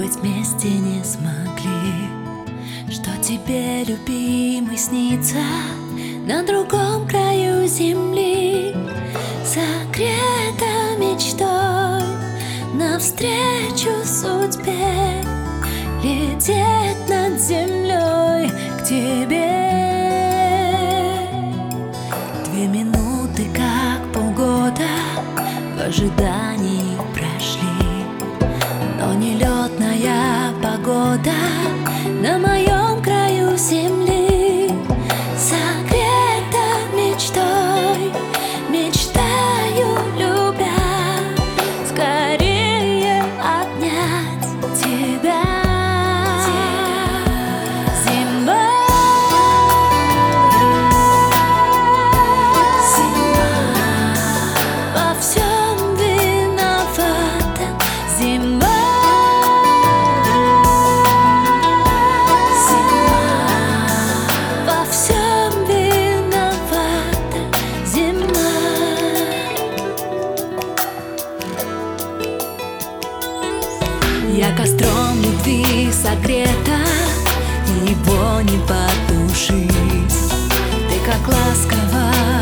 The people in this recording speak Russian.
ведь вместе не смогли. Что тебе, любимый, снится на другом краю земли, согрета мечтой навстречу судьбе, лететь над землей к тебе. 2 минуты, как полгода, в ожидании прошли, но нелетная погода на моем краю земли, согрета мечтой, мечтаю, любя, скорее обнять тебя. Зима, во всем виновата. Зима, во всем виновата. Зима. Я костром любви согрета, и его не потушить. Ты как ласково